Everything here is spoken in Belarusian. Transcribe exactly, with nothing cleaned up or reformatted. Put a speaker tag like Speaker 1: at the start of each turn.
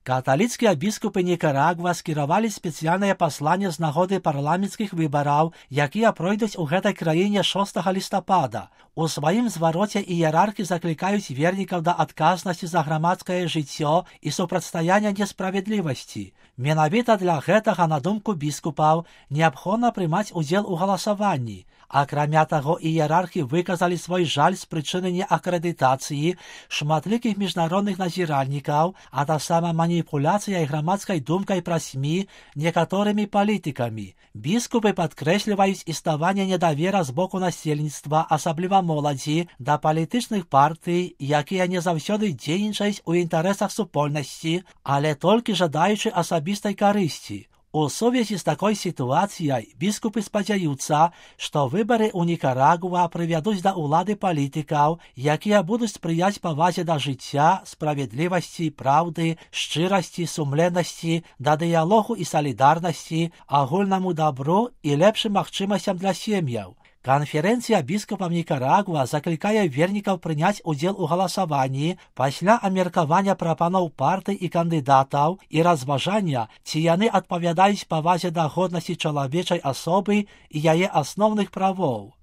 Speaker 1: Каталіцкія біскупы Нікарагва скіравалі спецыяльнае пасланне з нагоды парламенцкіх выбараў, якія пройдуць у гэтай краіне шостага лістапада. У сваім звароце іерархі заклікаюць вернікаў да адказнасці за грамадскае жыццё і супрацьстаяння несправядлівасці. Менавіта для гэтага, на думку біскупаў, неабходна прымаць удзел у галасаванні. Акрамя таго, іерархі выказалі свой жаль з прычыны неакрэдытацыі шматлікіх міжнародных назіральнікаў, а таксама маніпуляцыяй грамадскай думкай пра СМІ некаторымі палітыкамі. Біскупы падкрэсліваюць існаванне недавера з боку насельніцтва, асабліва моладзі, да палітычных партый, якія не заўсёды дзейнічаюць у інтарэсах супольнасці, але толькі жадаючы асабістай карысці. У сувязі з такой сітуацыяй біскупы спадзяюцца, што выбары ў Нікарагва прывядуць да ўлады палітыкаў, якія будуць спрыяць павазе да жыцця, справядлівасці, праўды, шчырасці, сумленнасці, да дыялогу і салідарнасці, агульнаму дабру і лепшым магчымасцям для сем'яў. Канферэнцыя біскупаў Нікарагва заклікае вернікаў прыняць удзел у галасаванні пасля абмеркавання прапаноў партый і кандыдатаў і разважання, ці яны адпавядаюць павазе да годнасці чалавечай асобы і яе асноўных правоў.